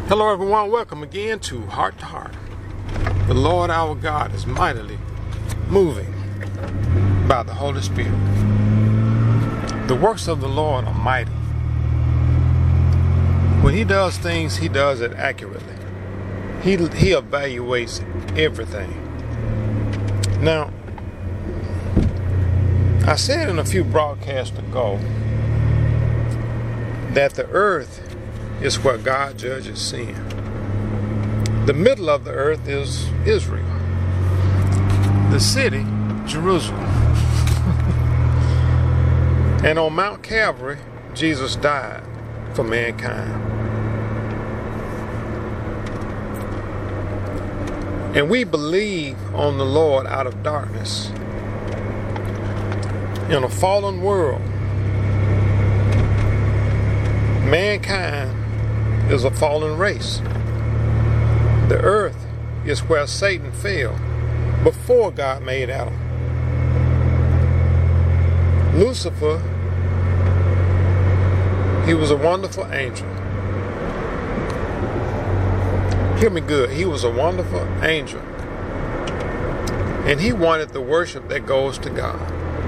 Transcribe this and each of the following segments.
Hello everyone, welcome again to Heart to Heart. The Lord our God is mightily moving by the Holy Spirit. The works of the Lord are mighty. When He does things, He does it accurately. He evaluates everything. Now, I said in a few broadcasts ago that the earth is where God judges sin. The middle of the earth is Israel. The city, Jerusalem. And on Mount Calvary, Jesus died for mankind. And we believe on the Lord out of darkness. In a fallen world, mankind is a fallen race. The earth is where Satan fell before God made Adam. Lucifer, he was a wonderful angel. Hear me good. He was a wonderful angel. And he wanted the worship that goes to God.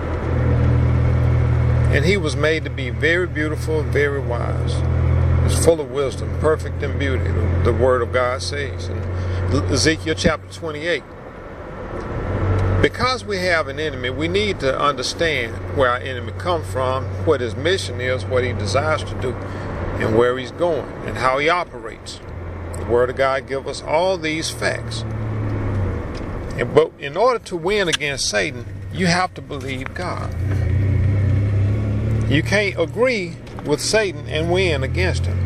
And he was made to be very beautiful and very wise. Is full of wisdom, perfect in beauty, the word of God says in Ezekiel chapter 28. Because we have an enemy, we need to understand where our enemy comes from, what his mission is, what he desires to do, and where he's going, and how he operates. The word of God gives us all these facts. But in order to win against Satan, you have to believe God. You can't agree with Satan and win against him.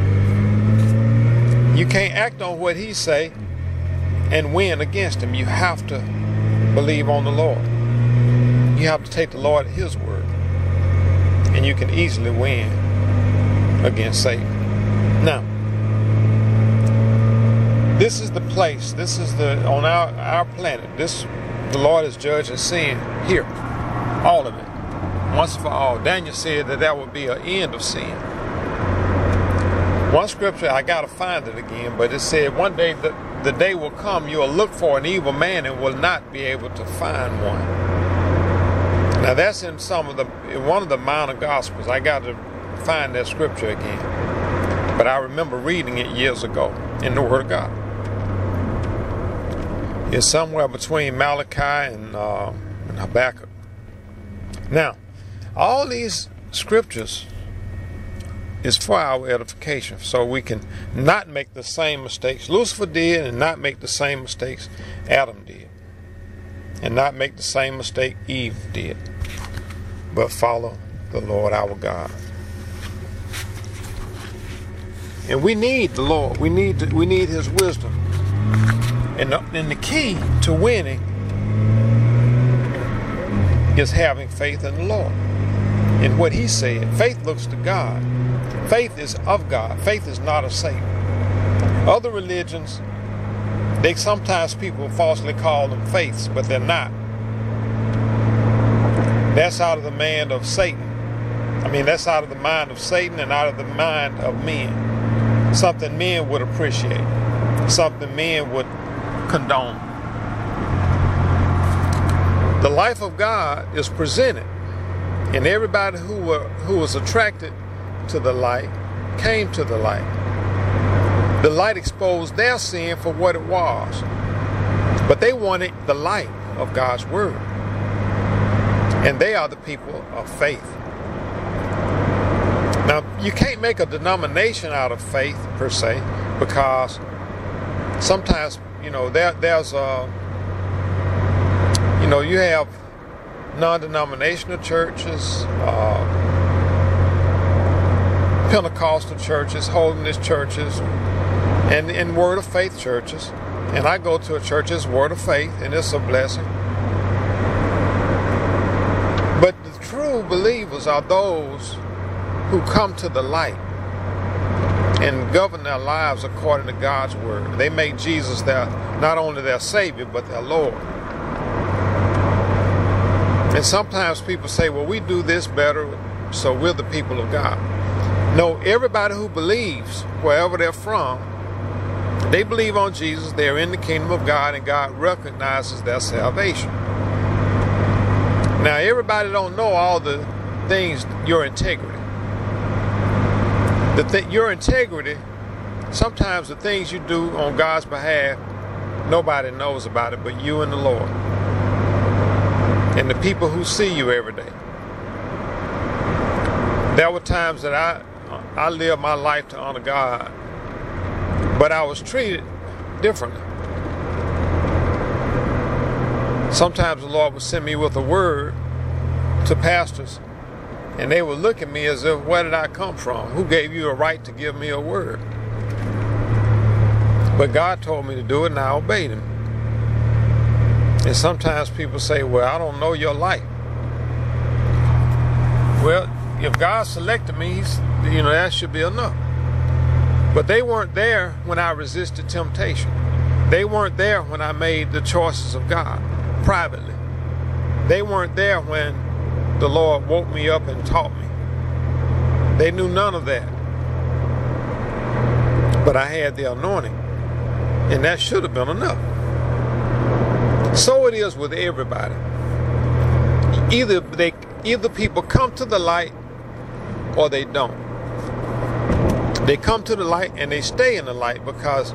You can't act on what he say and win against him. You have to believe on the Lord. You have to take the Lord at his word. And you can easily win against Satan. Now, this is the place, this is on our planet, the Lord is judging sin here. All of it. Once for all. Daniel said that would be an end of sin. One scripture, I got to find it again, but it said one day the day will come you will look for an evil man and will not be able to find one. Now that's in one of the minor gospels. I got to find that scripture again. But I remember reading it years ago in the Word of God. It's somewhere between Malachi and Habakkuk. Now, all these scriptures is for our edification, so we can not make the same mistakes Lucifer did and not make the same mistakes Adam did. And not make the same mistake Eve did. But follow the Lord our God. And we need the Lord. We need his wisdom. And the key to winning is having faith in the Lord. And what he said, faith looks to God. Faith is of God. Faith is not of Satan. Other religions, sometimes people falsely call them faiths, but they're not. That's out of the mind of Satan. That's out of the mind of Satan and out of the mind of men. Something men would appreciate. Something men would condone. The life of God is presented, and everybody who was attracted to the light came to the light. The light exposed their sin for what it was, but they wanted the light of God's word, and they are the people of faith. Now, you can't make a denomination out of faith per se, because sometimes there's you have non-denominational churches, Pentecostal churches, holiness churches, and Word of Faith churches. And I go to a church that's Word of Faith, and it's a blessing. But the true believers are those who come to the light and govern their lives according to God's Word. They make Jesus not only their Savior, but their Lord. And sometimes people say, well, we do this better, so we're the people of God. No, everybody who believes, wherever they're from, They believe on Jesus, they're in the kingdom of God, and God recognizes their salvation. Now, everybody don't know all the things, your integrity. Your integrity, sometimes the things you do on God's behalf, nobody knows about it but you and the Lord. And the people who see you every day. There were times that I lived my life to honor God, but I was treated differently. Sometimes the Lord would send me with a word to pastors, and they would look at me as if, where did I come from? Who gave you a right to give me a word? But God told me to do it, and I obeyed him. And sometimes people say, well, I don't know your life. Well, if God selected me, that should be enough. But they weren't there when I resisted temptation. They weren't there when I made the choices of God privately. They weren't there when the Lord woke me up and taught me. They knew none of that. But I had the anointing, and that should have been enough. So it is with everybody. Either people come to the light or they don't. They come to the light and they stay in the light, because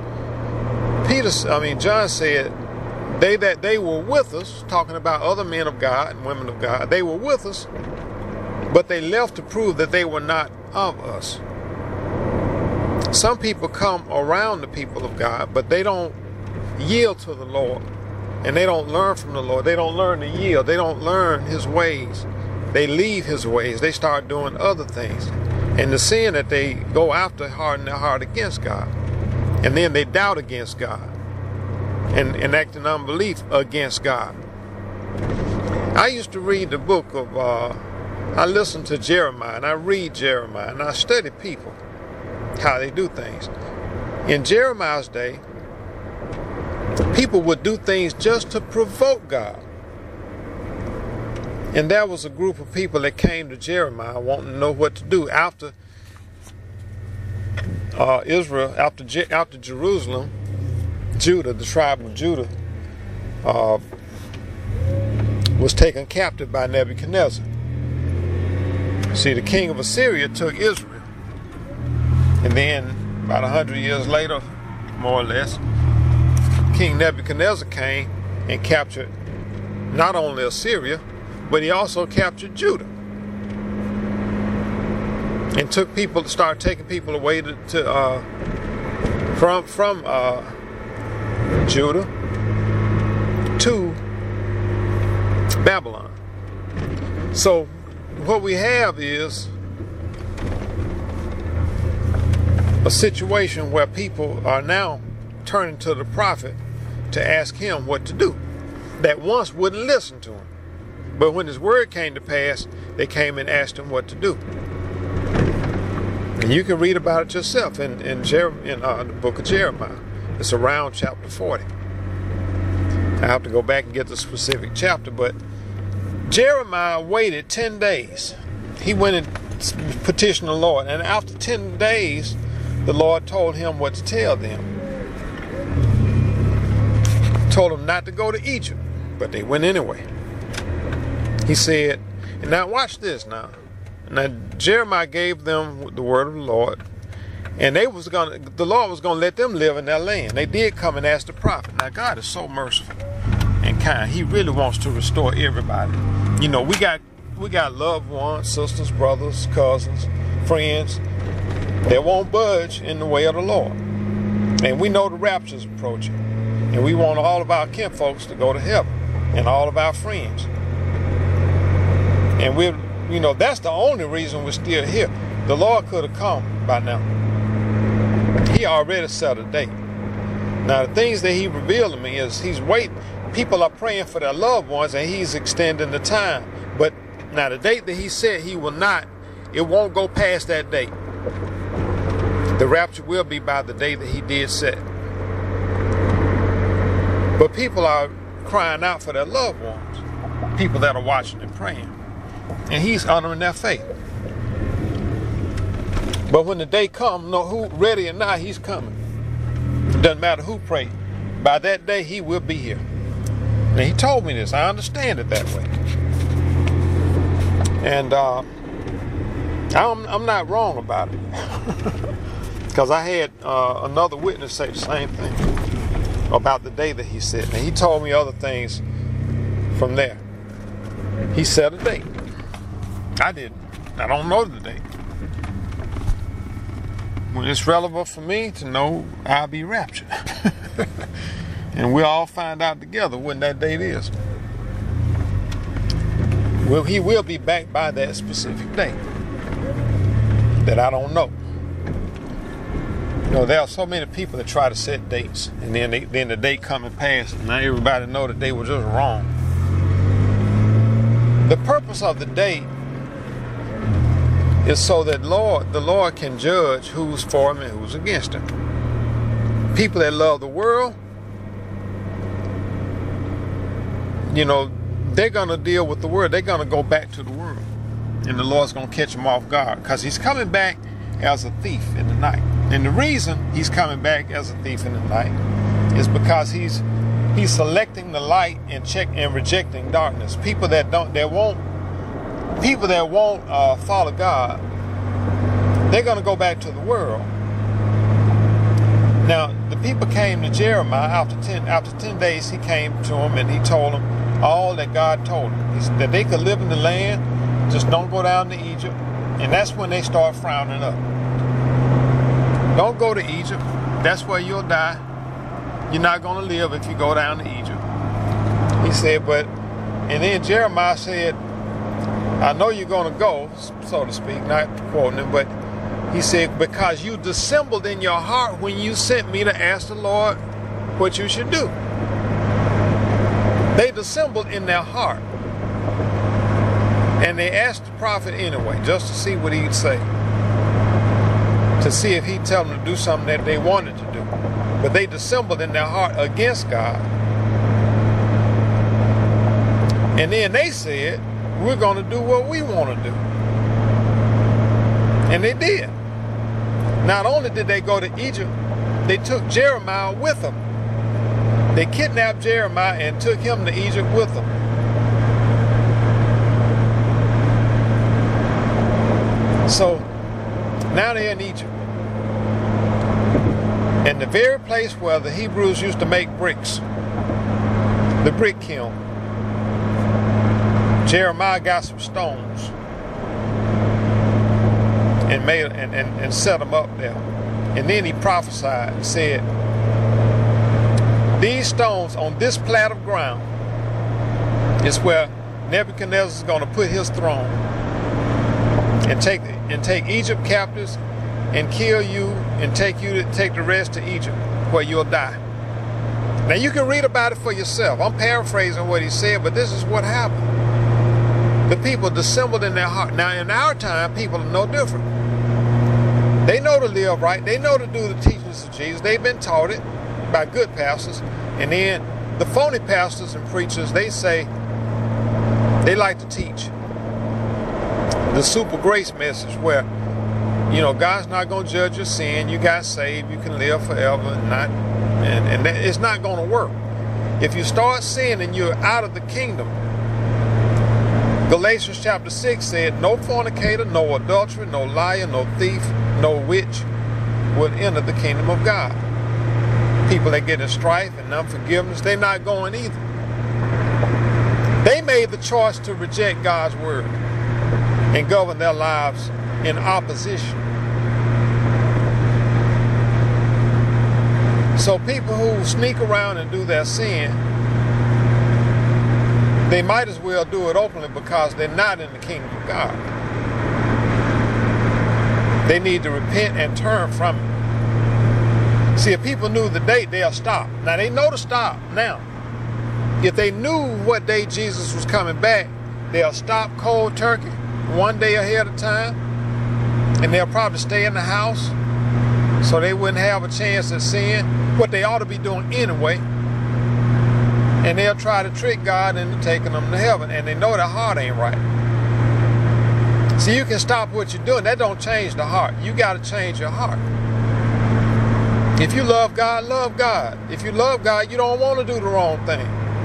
John said they were with us, talking about other men of God and women of God. They were with us, but they left to prove that they were not of us. Some people come around the people of God, but they don't yield to the Lord, and they don't learn from the Lord. They don't learn to yield. They don't learn his ways. They leave his ways. They start doing other things. And the sin that they go after harden their heart against God. And then they doubt against God. And act in unbelief against God. I used to read the book of, I listen to Jeremiah, and I read Jeremiah, and I study people, how they do things. In Jeremiah's day, people would do things just to provoke God. And there was a group of people that came to Jeremiah wanting to know what to do after Israel, after Jerusalem, Judah, the tribe of Judah, was taken captive by Nebuchadnezzar. See, the king of Assyria took Israel. And then, about 100 years later, more or less, King Nebuchadnezzar came and captured not only Assyria, but he also captured Judah, and started taking people away from Judah to Babylon. So what we have is a situation where people are now turning to the prophet to ask him what to do, that once wouldn't listen to him. But when his word came to pass, they came and asked him what to do. And you can read about it yourself in the book of Jeremiah. It's around chapter 40. I have to go back and get the specific chapter, but Jeremiah waited 10 days. He went and petitioned the Lord, and after 10 days, the Lord told him what to tell them. Told them not to go to Egypt, but they went anyway. He said, and now watch this now. Now Jeremiah gave them the word of the Lord, and the Lord was gonna let them live in their land. They did come and ask the prophet. Now God is so merciful and kind. He really wants to restore everybody. We got loved ones, sisters, brothers, cousins, friends that won't budge in the way of the Lord. And we know the rapture's approaching. And we want all of our kinfolks to go to heaven, and all of our friends. And that's the only reason we're still here. The Lord could have come by now. He already set a date. Now, the things that he revealed to me is he's waiting. People are praying for their loved ones, and he's extending the time. But now the date that he said he will not, it won't go past that date. The rapture will be by the day that he did set. But people are crying out for their loved ones. People that are watching and praying. And he's honoring their faith. But when the day comes, who ready or not, he's coming. Doesn't matter who prayed. By that day, he will be here. Now, he told me this. I understand it that way. And I'm not wrong about it. Because I had another witness say the same thing about the day that he said. And he told me other things from there. He set a date. I didn't. I don't know the date. When it's relevant for me to know, I'll be raptured. And we'll all find out together when that date is. Well, he will be back by that specific date that I don't know. You know, there are so many people that try to set dates, and then the date come and pass, and now everybody know that they were just wrong. The purpose of the date is so that the Lord can judge who's for him and who's against him. People that love the world, you know, they're going to deal with the world. They're going to go back to the world. And the Lord's going to catch them off guard, because he's coming back as a thief in the night. And the reason he's coming back as a thief in the night is because he's selecting the light and rejecting darkness. People that won't follow God, they're going to go back to the world. Now, the people came to Jeremiah after 10 days. He came to them and he told them all that God told them. He said that they could live in the land, just don't go down to Egypt. And that's when they start frowning up. Don't go to Egypt. That's where you'll die. You're not going to live if you go down to Egypt. He said, and then Jeremiah said, I know you're going to go, so to speak, not quoting him, but he said, because you dissembled in your heart when you sent me to ask the Lord what you should do. They dissembled in their heart. And they asked the prophet anyway, just to see what he'd say. To see if he'd tell them to do something that they wanted to do. But they dissembled in their heart against God. And then they said, we're going to do what we want to do. And they did. Not only did they go to Egypt, they took Jeremiah with them. They kidnapped Jeremiah and took him to Egypt with them. So now they're in Egypt. And the very place where the Hebrews used to make bricks, the brick kiln, Jeremiah got some stones and made and set them up there. And then he prophesied and said, these stones on this plat of ground is where Nebuchadnezzar is going to put his throne and take Egypt captives and kill you and take the rest to Egypt where you'll die. Now you can read about it for yourself. I'm paraphrasing what he said, but this is what happened. The people dissembled in their heart. Now in our time, people are no different. They know to live right. They know to do the teachings of Jesus. They've been taught it by good pastors. And then the phony pastors and preachers, they say they like to teach the super grace message where, you know, God's not going to judge your sin. You got saved. You can live forever and it's not going to work. If you start sinning, you're out of the kingdom. Galatians chapter 6 said, no fornicator, no adulterer, no liar, no thief, no witch will enter the kingdom of God. People that get in strife and unforgiveness, they're not going either. They made the choice to reject God's word and govern their lives in opposition. So people who sneak around and do their sin, they might as well do it openly because they're not in the kingdom of God. They need to repent and turn from it. See, if people knew the date, they'll stop. Now, they know to stop now. If they knew what day Jesus was coming back, they'll stop cold turkey one day ahead of time, and they'll probably stay in the house so they wouldn't have a chance at sin, what they ought to be doing anyway. And they'll try to trick God into taking them to heaven, and they know their heart ain't right. See, you can stop what you're doing. That don't change the heart. You got to change your heart. If you love God, love God. If you love God, you don't want to do the wrong thing.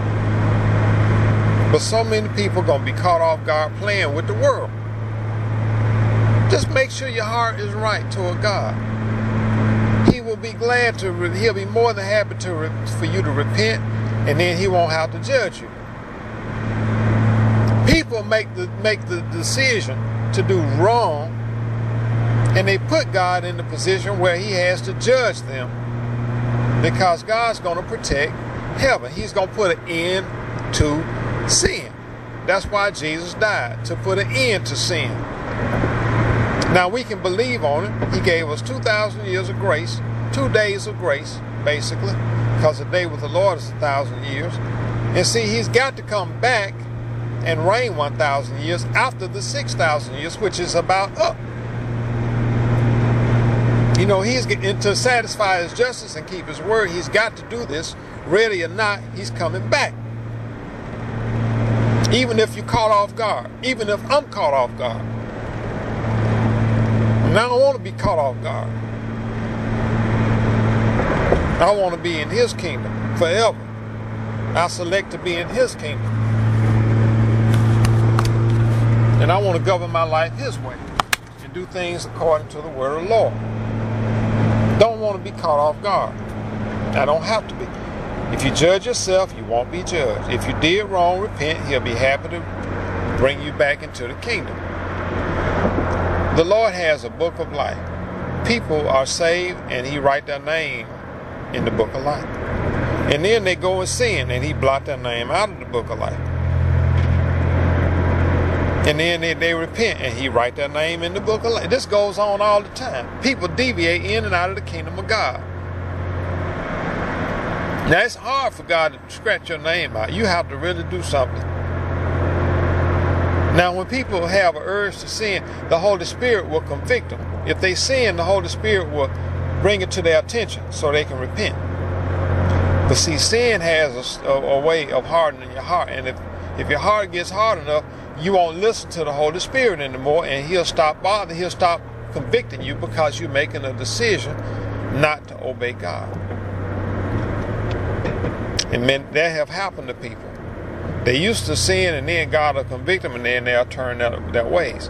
But so many people are going to be caught off guard playing with the world. Just make sure your heart is right toward God. He will be glad to, he'll be more than happy for you to repent, and then he won't have to judge you. People make the decision to do wrong, and they put God in the position where he has to judge them, because God's going to protect heaven. He's going to put an end to sin. That's why Jesus died, to put an end to sin. Now we can believe on it. He gave us 2,000 years of grace, 2 days of grace, basically, because a day with the Lord is 1,000 years. And see, he's got to come back and reign 1,000 years after the 6,000 years, which is about up. You know, he's to satisfy his justice and keep his word. He's got to do this, ready or not. He's coming back. Even if you're caught off guard, even if I'm caught off guard. And I don't want to be caught off guard. I want to be in his kingdom forever. I select to be in his kingdom. And I want to govern my life his way and do things according to the word of the Lord. Don't want to be caught off guard. I don't have to be. If you judge yourself, you won't be judged. If you did wrong, repent. He'll be happy to bring you back into the kingdom. The Lord has a book of life. People are saved, and he write their name in the book of life. And then they go and sin, and he blot their name out of the book of life. And then they repent, and he write their name in the book of life. This goes on all the time. People deviate in and out of the kingdom of God. Now, it's hard for God to scratch your name out. You have to really do something. Now, when people have an urge to sin, the Holy Spirit will convict them. If they sin, the Holy Spirit will bring it to their attention so they can repent. But see, sin has a way of hardening your heart. And if your heart gets hard enough, you won't listen to the Holy Spirit anymore, and he'll stop bothering, he'll stop convicting you because you're making a decision not to obey God. And that have happened to people. They used to sin, and then God will convict them, and then they'll turn their ways.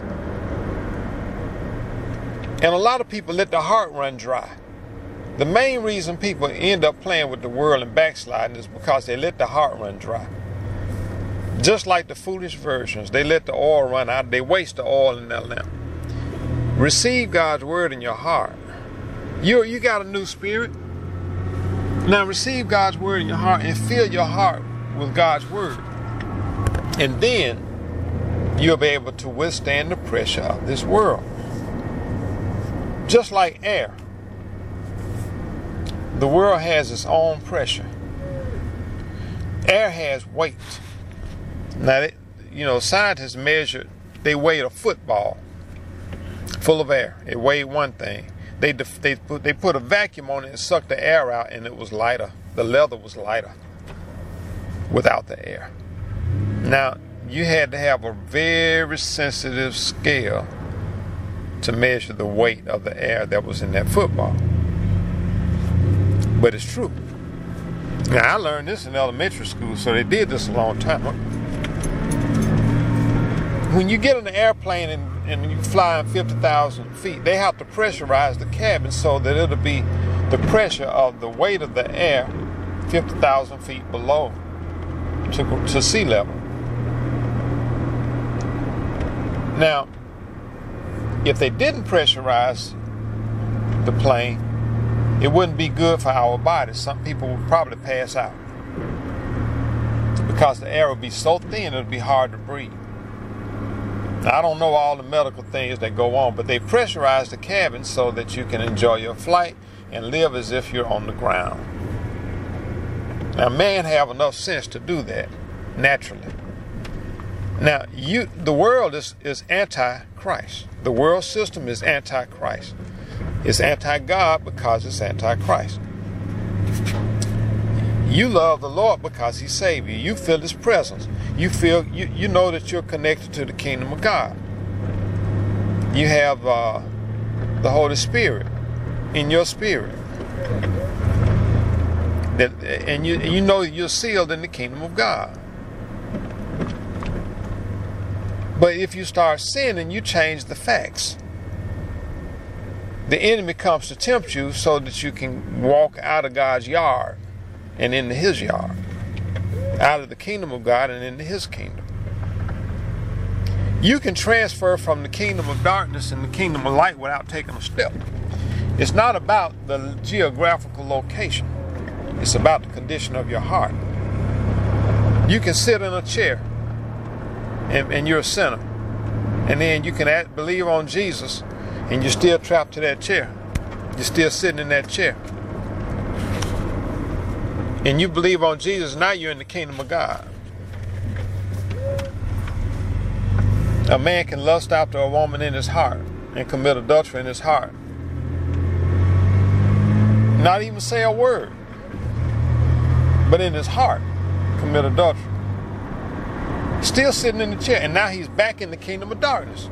And a lot of people let their heart run dry. The main reason people end up playing with the world and backsliding is because they let their heart run dry. Just like the foolish virgins, they let the oil run out. They waste the oil in their lamp. Receive God's word in your heart. You got a new spirit. Now receive God's word in your heart and fill your heart with God's word. And then you'll be able to withstand the pressure of this world. Just like air. The world has its own pressure. Air has weight. Now, scientists measured, they weighed a football full of air. It weighed one thing. They put a vacuum on it and sucked the air out, and it was lighter. The leather was lighter without the air. Now, you had to have a very sensitive scale to measure the weight of the air that was in that football. But it's true. Now, I learned this in elementary school, so they did this a long time ago. When you get in an airplane and you fly in 50,000 feet, they have to pressurize the cabin so that it'll be the pressure of the weight of the air 50,000 feet below to sea level. Now, if they didn't pressurize the plane, it wouldn't be good for our bodies. Some people would probably pass out because the air would be so thin it would be hard to breathe. Now, I don't know all the medical things that go on, but they pressurize the cabin so that you can enjoy your flight and live as if you're on the ground. Now, man have enough sense to do that naturally. Now, the world is anti-Christ. The world system is anti-Christ. It's anti-God because it's anti-Christ. You love the Lord because he saved you. You feel his presence. You feel you know that you're connected to the kingdom of God. You have the Holy Spirit in your spirit. And you know you're sealed in the kingdom of God. But if you start sinning, you change the facts. The enemy comes to tempt you so that you can walk out of God's yard and into his yard, out of the kingdom of God and into his kingdom. You can transfer from the kingdom of darkness and the kingdom of light without taking a step. It's not about the geographical location. It's about the condition of your heart. You can sit in a chair and you're a sinner. And then you can believe on Jesus and you're still trapped to that chair. You're still sitting in that chair. And you believe on Jesus, now you're in the kingdom of God. A man can lust after a woman in his heart and commit adultery in his heart. Not even say a word, but in his heart commit adultery. Still sitting in the chair, and now he's back in the kingdom of darkness.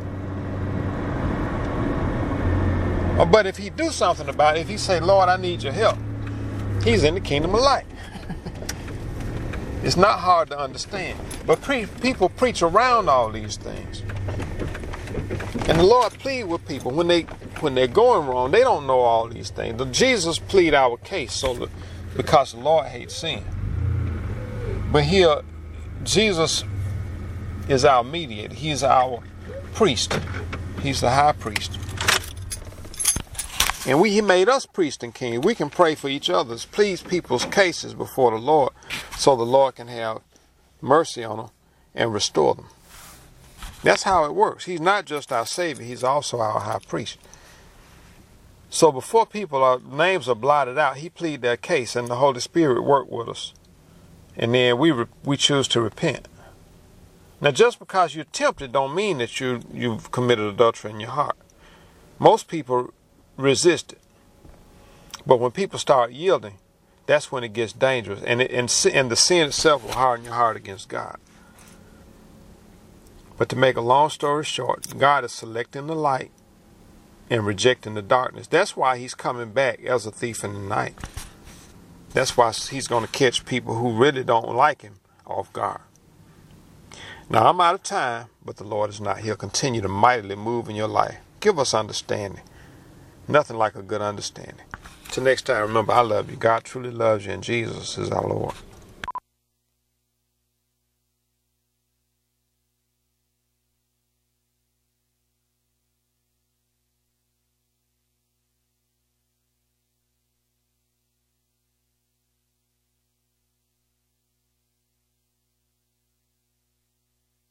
But if he do something about it, if he say, Lord, I need your help, he's in the kingdom of light. It's not hard to understand. But people preach around all these things. And the Lord plead with people when they're going wrong. They don't know all these things. Jesus plead our case because the Lord hates sin. But here, Jesus is our mediator. He's our priest. He's the high priest. And he made us priest and king. We can pray for each other, plead people's cases before the Lord, so the Lord can have mercy on them and restore them. That's how it works. He's not just our Savior, he's also our high priest. So before our names are blotted out, he plead their case and the Holy Spirit work with us. And then we choose to repent. Now just because you're tempted don't mean that you've committed adultery in your heart. Most people resist it. But when people start yielding, that's when it gets dangerous. And the sin itself will harden your heart against God. But to make a long story short, God is selecting the light and rejecting the darkness. That's why he's coming back as a thief in the night. That's why he's going to catch people who really don't like him off guard. Now, I'm out of time, but the Lord is not. He'll continue to mightily move in your life. Give us understanding. Nothing like a good understanding. Till next time, remember, I love you. God truly loves you, and Jesus is our Lord.